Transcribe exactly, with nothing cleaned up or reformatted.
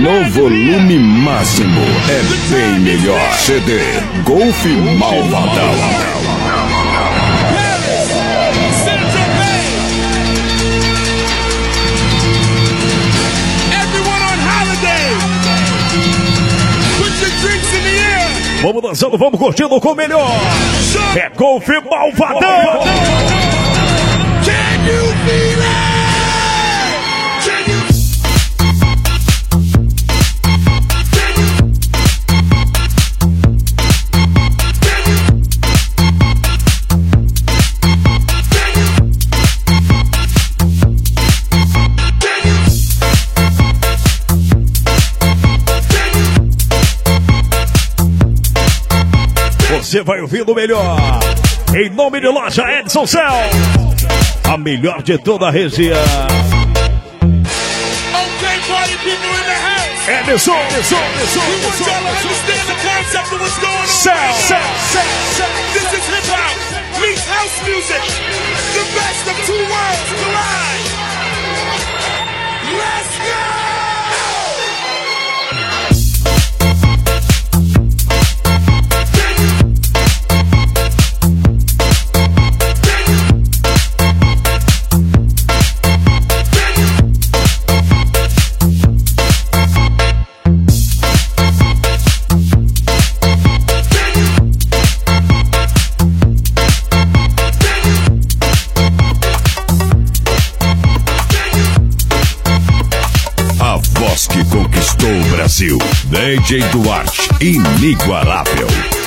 no volume máximo. É bem melhor. C D Golf Malvadão. Vamos dançando, vamos curtindo com o melhor. É Golf Malvadão. Can you feel it? Can you... Você vai ouvindo o melhor. Em nome de loja Edson Cell, a melhor de toda a região. Okay, party people in the house. Edson, Edson, Edson. We want y'all to understand the concept of what's going on. Cell, Cell, Cell, Cell. This is hip hop meets house music. The best of two worlds collide. Let's go. Que conquistou o Brasil. D J Duarte, inigualável.